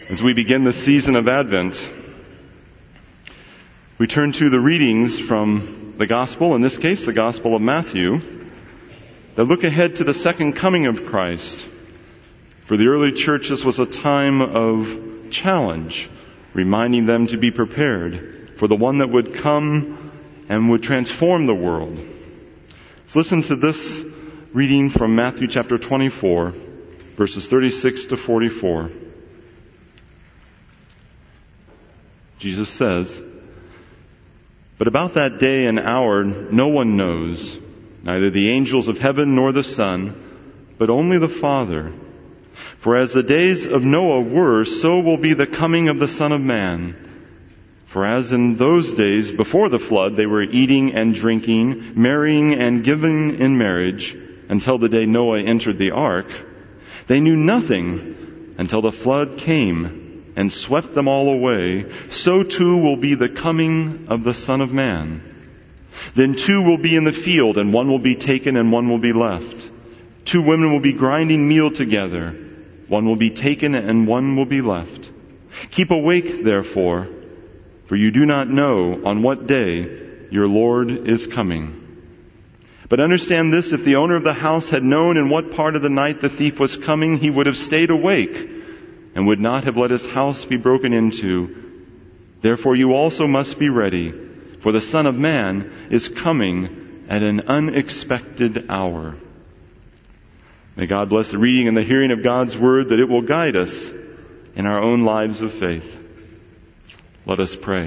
As we begin the season of Advent, we turn to the readings from the Gospel, in this case the Gospel of Matthew, that look ahead to the second coming of Christ. For the early church, this was a time of challenge, reminding them to be prepared for the one that would come and would transform the world. So listen to this reading from Matthew chapter 24, verses 36 to 44. Jesus says, "But about that day and hour no one knows, neither the angels of heaven nor the Son, but only the Father. For as the days of Noah were, so will be the coming of the Son of Man. For as in those days before the flood they were eating and drinking, marrying and giving in marriage, until the day Noah entered the ark, they knew nothing until the flood came and swept them all away. So too will be the coming of the Son of Man. Then two will be in the field, and one will be taken and one will be left. Two women will be grinding meal together. One will be taken and one will be left. Keep awake, therefore, for you do not know on what day your Lord is coming. But understand this, if the owner of the house had known in what part of the night the thief was coming, he would have stayed awake and would not have let his house be broken into. Therefore you also must be ready, for the Son of Man is coming at an unexpected hour." May God bless the reading and the hearing of God's Word, that it will guide us in our own lives of faith. Let us pray.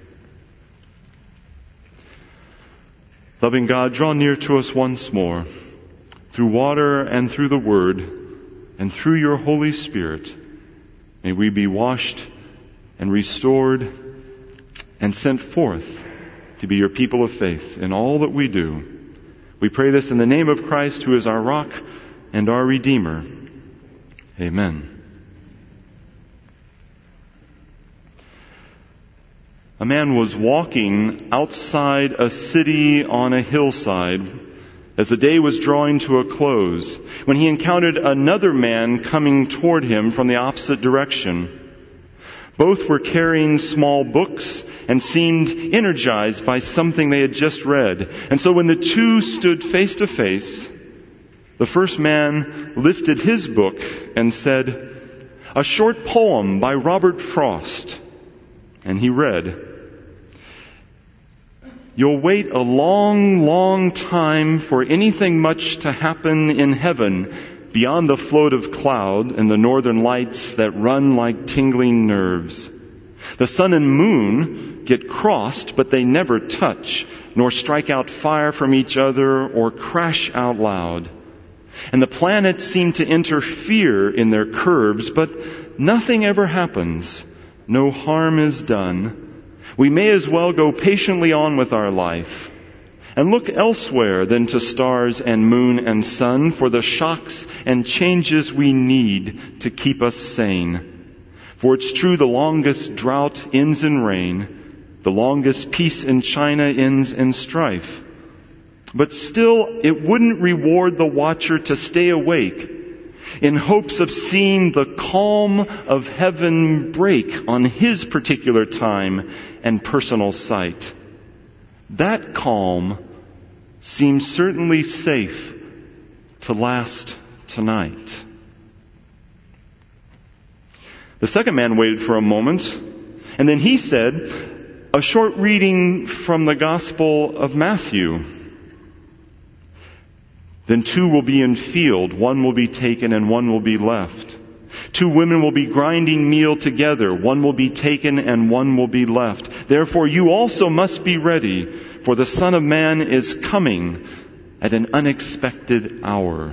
Loving God, draw near to us once more, through water and through the Word, and through your Holy Spirit. May we be washed and restored and sent forth to be your people of faith in all that we do. We pray this in the name of Christ, who is our rock and our Redeemer. Amen. A man was walking outside a city on a hillside as the day was drawing to a close, when he encountered another man coming toward him from the opposite direction. Both were carrying small books and seemed energized by something they had just read. And so when the two stood face to face, the first man lifted his book and said, "A short poem by Robert Frost." And he read, "You'll wait a long, long time for anything much to happen in heaven beyond the float of cloud and the northern lights that run like tingling nerves. The sun and moon get crossed, but they never touch, nor strike out fire from each other or crash out loud. And the planets seem to interfere in their curves, but nothing ever happens. No harm is done. We may as well go patiently on with our life and look elsewhere than to stars and moon and sun for the shocks and changes we need to keep us sane. For it's true, the longest drought ends in rain, the longest peace in China ends in strife. But still, it wouldn't reward the watcher to stay awake in hopes of seeing the calm of heaven break on his particular time and personal sight. That calm seems certainly safe to last tonight." The second man waited for a moment, and then he said, "A short reading from the Gospel of Matthew. Then two will be in field, one will be taken and one will be left. Two women will be grinding meal together, one will be taken and one will be left. Therefore you also must be ready, for the Son of Man is coming at an unexpected hour."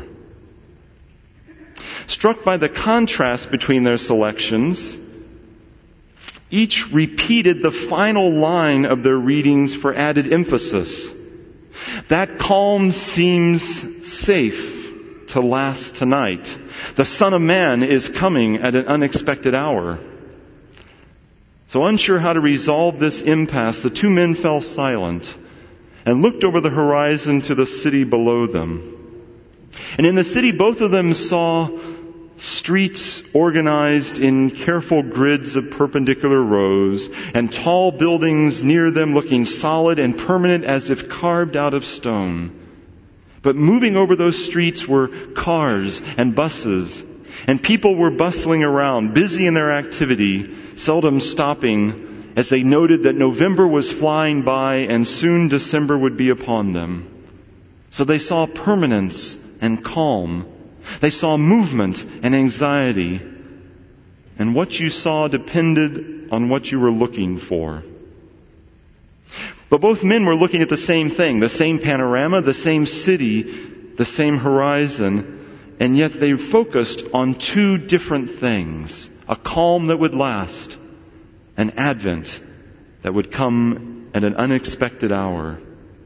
Struck by the contrast between their selections, each repeated the final line of their readings for added emphasis. That calm seems safe to last tonight. The Son of Man is coming at an unexpected hour. So unsure how to resolve this impasse, the two men fell silent and looked over the horizon to the city below them. And in the city, both of them saw streets organized in careful grids of perpendicular rows, and tall buildings near them looking solid and permanent as if carved out of stone. But moving over those streets were cars and buses, and people were bustling around, busy in their activity, seldom stopping, as they noted that November was flying by and soon December would be upon them. So they saw permanence and calm. They saw movement and anxiety. And what you saw depended on what you were looking for. But both men were looking at the same thing, the same panorama, the same city, the same horizon, and yet they focused on two different things: a calm that would last, an advent that would come at an unexpected hour.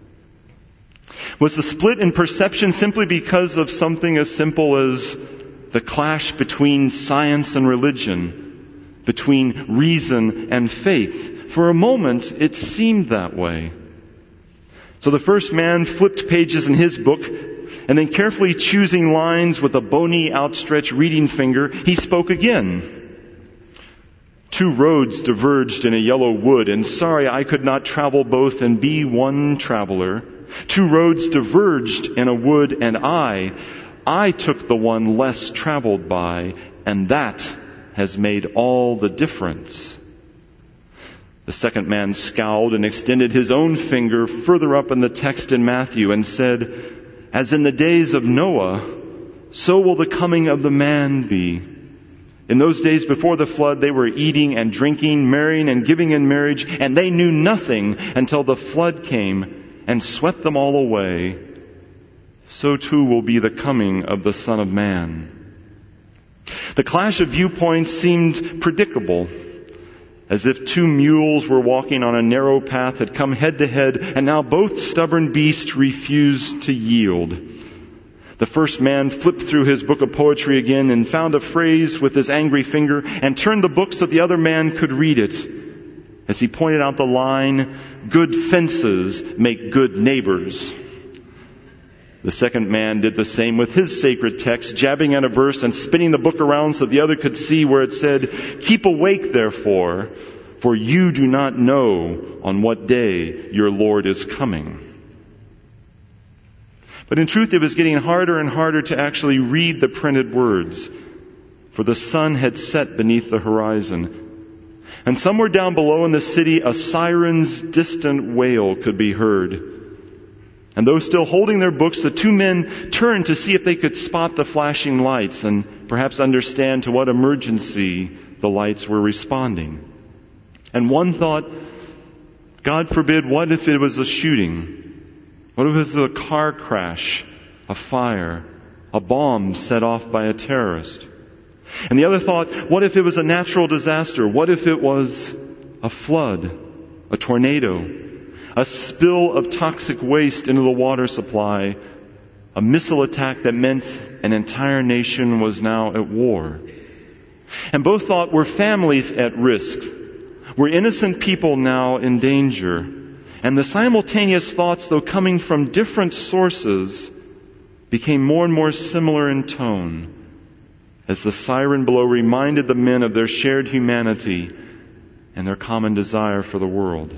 Was the split in perception simply because of something as simple as the clash between science and religion, between reason and faith? For a moment, it seemed that way. So the first man flipped pages in his book, and then carefully choosing lines with a bony, outstretched reading finger, he spoke again. Two roads diverged in a yellow wood, and sorry I could not travel both and be one traveler. Two roads diverged in a wood, and I took the one less traveled by, and that has made all the difference. The second man scowled and extended his own finger further up in the text in Matthew and said, "As in the days of Noah, so will the coming of the man be. In those days before the flood, they were eating and drinking, marrying and giving in marriage, and they knew nothing until the flood came and swept them all away. So too will be the coming of the Son of Man." The clash of viewpoints seemed predictable, as if two mules were walking on a narrow path, had come head to head, and now both stubborn beasts refused to yield. The first man flipped through his book of poetry again and found a phrase with his angry finger and turned the book so the other man could read it. As he pointed out the line, "Good fences make good neighbors." The second man did the same with his sacred text, jabbing at a verse and spinning the book around so the other could see where it said, "Keep awake, therefore, for you do not know on what day your Lord is coming." But in truth, it was getting harder and harder to actually read the printed words, for the sun had set beneath the horizon. And somewhere down below in the city, a siren's distant wail could be heard. And though still holding their books, the two men turned to see if they could spot the flashing lights and perhaps understand to what emergency the lights were responding. And one thought, God forbid, what if it was a shooting? What if it was a car crash, a fire, a bomb set off by a terrorist? And the other thought, what if it was a natural disaster? What if it was a flood, a tornado, a spill of toxic waste into the water supply, a missile attack that meant an entire nation was now at war? And both thought, were families at risk? Were innocent people now in danger? And the simultaneous thoughts, though coming from different sources, became more and more similar in tone as the siren below reminded the men of their shared humanity and their common desire for the world.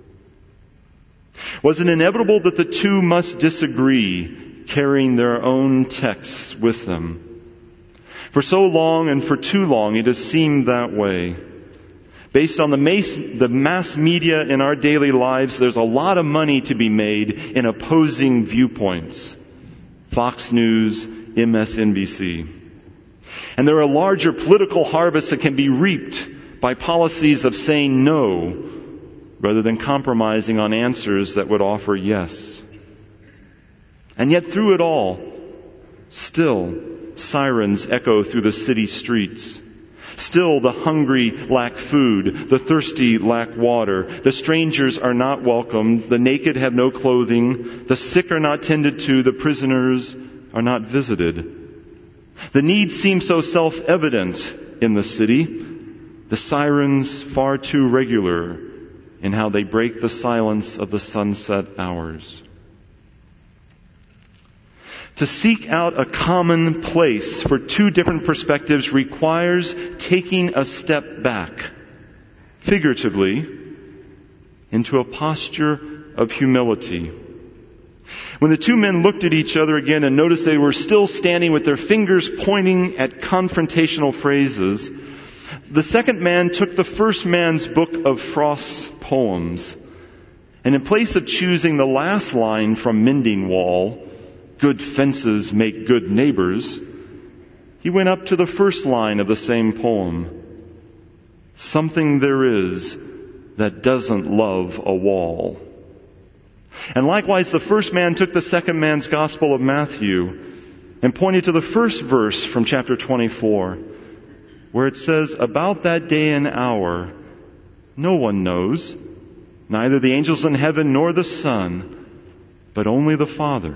Was it inevitable that the two must disagree, carrying their own texts with them? For so long and for too long it has seemed that way. Based on the mass media in our daily lives, there's a lot of money to be made in opposing viewpoints. Fox News, MSNBC. And there are larger political harvests that can be reaped by policies of saying no rather than compromising on answers that would offer yes. And yet through it all, still sirens echo through the city streets. Still the hungry lack food, the thirsty lack water, the strangers are not welcomed, the naked have no clothing, the sick are not tended to, the prisoners are not visited. The needs seem so self-evident in the city, the sirens far too regular in how they break the silence of the sunset hours. To seek out a common place for two different perspectives requires taking a step back, figuratively, into a posture of humility. When the two men looked at each other again and noticed they were still standing with their fingers pointing at confrontational phrases, the second man took the first man's book of Frost's poems, and in place of choosing the last line from Mending Wall, "Good fences make good neighbors," he went up to the first line of the same poem, "Something there is that doesn't love a wall." And likewise, the first man took the second man's Gospel of Matthew and pointed to the first verse from chapter 24, where it says, "About that day and hour, no one knows, neither the angels in heaven nor the Son, but only the Father."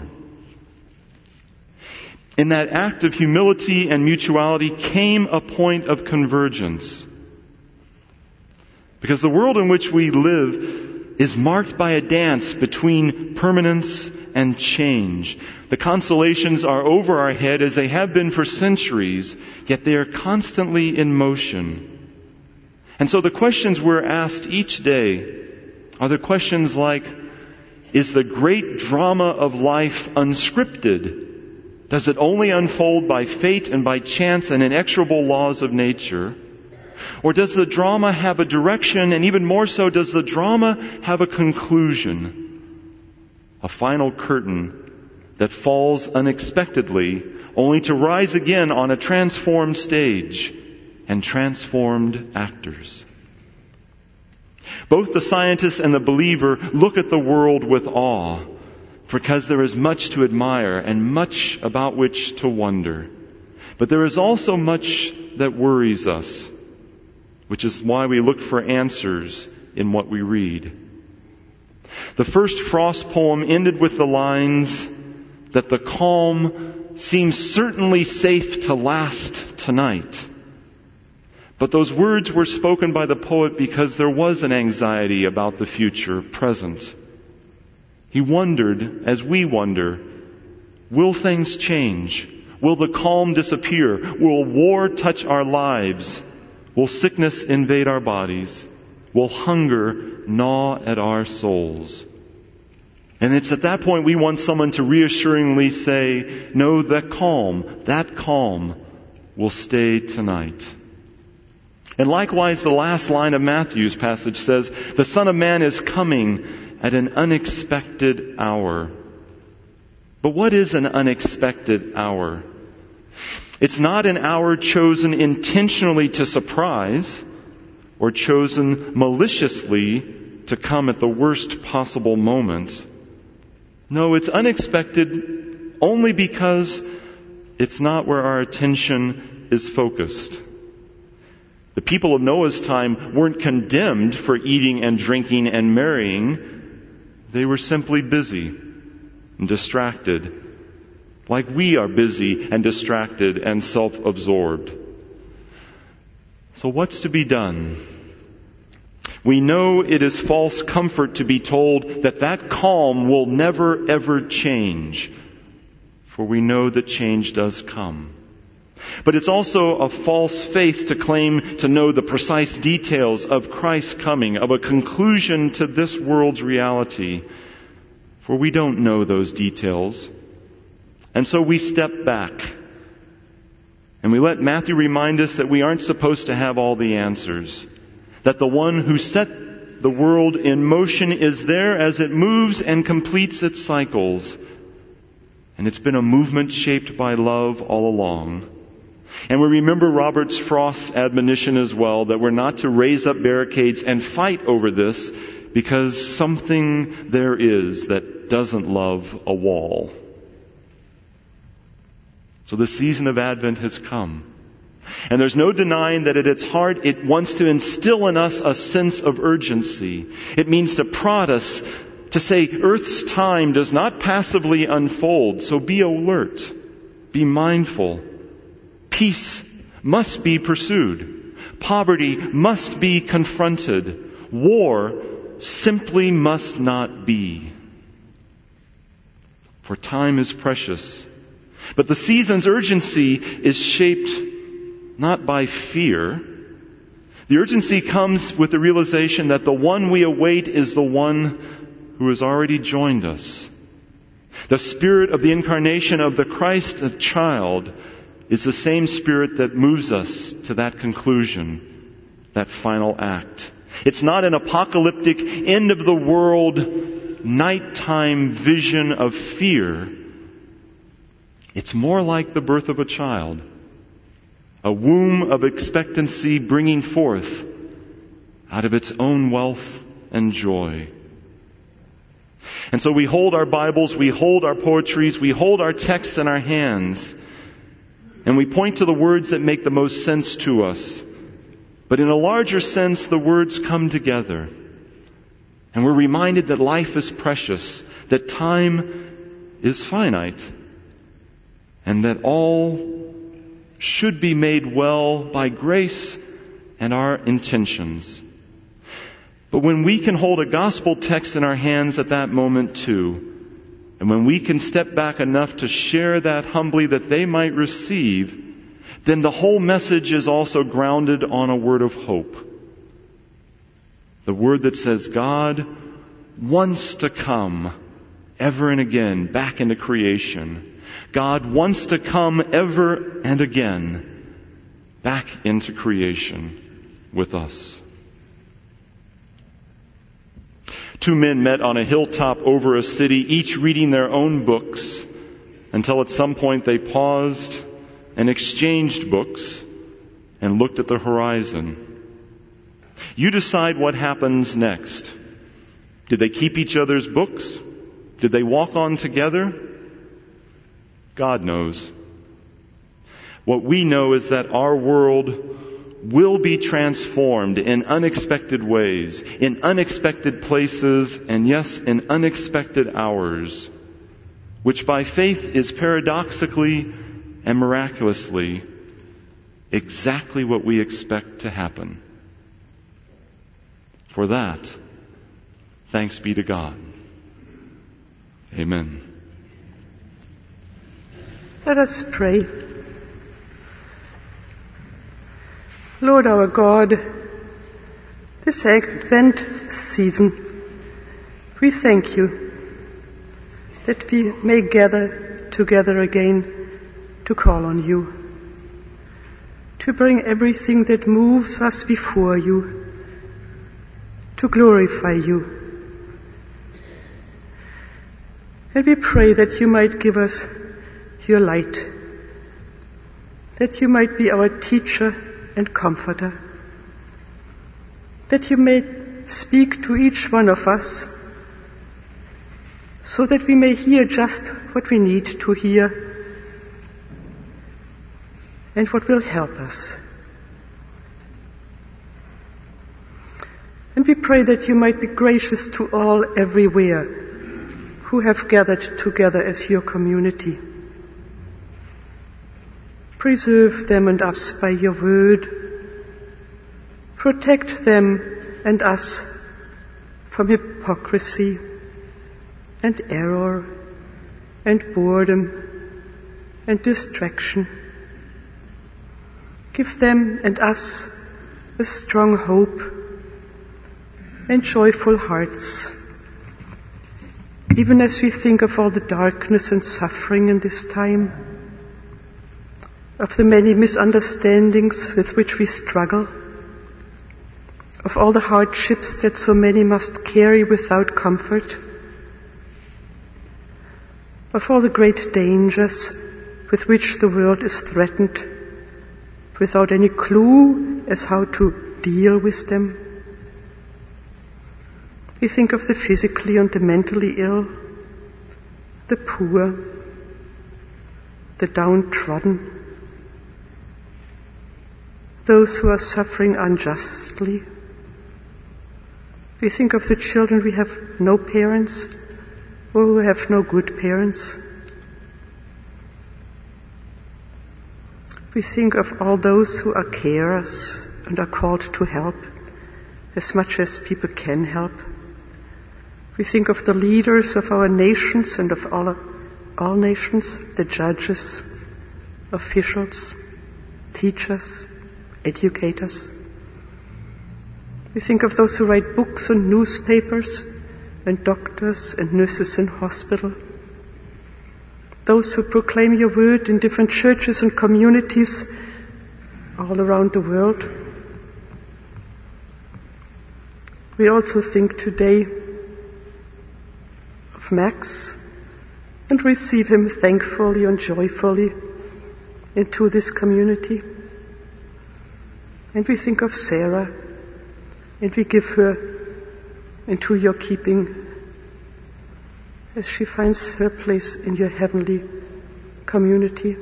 In that act of humility and mutuality came a point of convergence. Because the world in which we live is marked by a dance between permanence and change. The constellations are over our head as they have been for centuries, yet they are constantly in motion. And so the questions we're asked each day are the questions like, is the great drama of life unscripted? Does it only unfold by fate and by chance and inexorable laws of nature? Or does the drama have a direction, and even more so, does the drama have a conclusion? A final curtain that falls unexpectedly, only to rise again on a transformed stage and transformed actors. Both the scientist and the believer look at the world with awe, because there is much to admire and much about which to wonder. But there is also much that worries us, which is why we look for answers in what we read. The first Frost poem ended with the lines that the calm seems certainly safe to last tonight. But those words were spoken by the poet because there was an anxiety about the future present. He wondered, as we wonder, will things change? Will the calm disappear? Will war touch our lives? Will sickness invade our bodies? Will hunger gnaw at our souls? And it's at that point we want someone to reassuringly say, no, that calm will stay tonight. And likewise, the last line of Matthew's passage says, the Son of Man is coming at an unexpected hour. But what is an unexpected hour? It's not an hour chosen intentionally to surprise or chosen maliciously to come at the worst possible moment. No, it's unexpected only because it's not where our attention is focused. The people of Noah's time weren't condemned for eating and drinking and marrying. They were simply busy and distracted, like we are busy and distracted and self-absorbed. So what's to be done? We know it is false comfort to be told that calm will never ever change, for we know that change does come. But it's also a false faith to claim to know the precise details of Christ's coming, of a conclusion to this world's reality, for we don't know those details. And so we step back, and we let Matthew remind us that we aren't supposed to have all the answers, that the one who set the world in motion is there as it moves and completes its cycles. And it's been a movement shaped by love all along. And we remember Robert Frost's admonition as well, that we're not to raise up barricades and fight over this because something there is that doesn't love a wall. So the season of Advent has come. And there's no denying that at its heart it wants to instill in us a sense of urgency. It means to prod us to say Earth's time does not passively unfold, so be alert, be mindful. Peace must be pursued. Poverty must be confronted. War simply must not be. For time is precious, But the season's urgency is shaped not by fear. The urgency comes with the realization that the one we await is the one who has already joined us. The Spirit of the incarnation of the Christ, the child, is the same Spirit that moves us to that conclusion, that final act. It's not an apocalyptic, end-of-the-world, nighttime vision of fear. It's more like the birth of a child, a womb of expectancy bringing forth out of its own wealth and joy. And so we hold our Bibles, we hold our poetries, we hold our texts in our hands, and we point to the words that make the most sense to us. But in a larger sense, the words come together. And we're reminded that life is precious, that time is finite, and that all should be made well by grace and our intentions. But when we can hold a gospel text in our hands at that moment too, and when we can step back enough to share that humbly that they might receive, then the whole message is also grounded on a word of hope. The word that says God wants to come ever and again back into creation. God wants to come ever and again back into creation with us. Two men met on a hilltop over a city, each reading their own books, until at some point they paused and exchanged books and looked at the horizon. You decide what happens next. Did they keep each other's books? Did they walk on together? God knows. What we know is that our world will be transformed in unexpected ways, in unexpected places, and yes, in unexpected hours, which by faith is paradoxically and miraculously exactly what we expect to happen. For that, thanks be to God. Amen. Let us pray. Lord our God, this Advent season, we thank you that we may gather together again to call on you, to bring everything that moves us before you, to glorify you. And we pray that you might give us your light, that you might be our teacher and comforter, that you may speak to each one of us so that we may hear just what we need to hear and what will help us. And we pray that you might be gracious to all everywhere who have gathered together as your community. Preserve them and us by your word. Protect them and us from hypocrisy and error and boredom and distraction. Give them and us a strong hope and joyful hearts, even as we think of all the darkness and suffering in this time, of the many misunderstandings with which we struggle, of all the hardships that so many must carry without comfort, of all the great dangers with which the world is threatened without any clue as how to deal with them. We think of the physically and the mentally ill, the poor, the downtrodden, those who are suffering unjustly. We think of the children who have no parents or who have no good parents. We think of all those who are carers and are called to help as much as people can help. We think of the leaders of our nations and of all all nations, the judges, officials, teachers, educators. We think of those who write books and newspapers, and doctors and nurses in hospital. Those who proclaim your word in different churches and communities all around the world. We also think today of Max and receive him thankfully and joyfully into this community. And we think of Sarah, and we give her into your keeping as she finds her place in your heavenly community.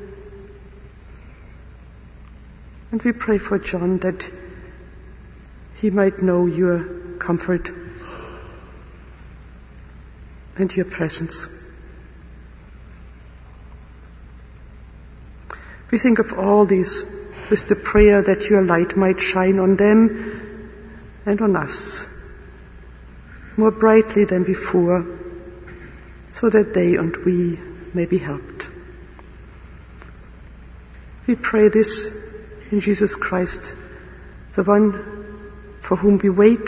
And we pray for John that he might know your comfort and your presence. We think of all these with the prayer that your light might shine on them and on us more brightly than before, so that they and we may be helped. We pray this in Jesus Christ, the one for whom we wait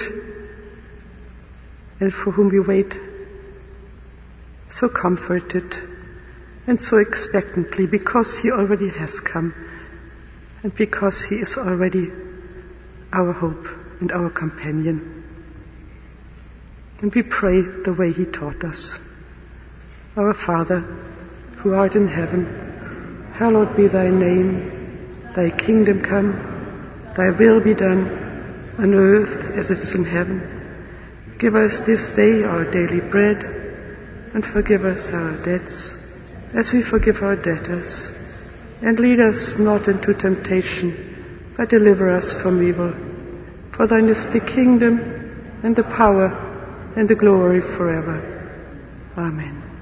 and for whom we wait so comforted and so expectantly, because he already has come and because he is already our hope and our companion. And we pray the way he taught us. Our Father, who art in heaven, hallowed be thy name. Thy kingdom come, thy will be done, on earth as it is in heaven. Give us this day our daily bread, and forgive us our debts, as we forgive our debtors. And lead us not into temptation, but deliver us from evil. For thine is the kingdom, and the power, and the glory forever. Amen.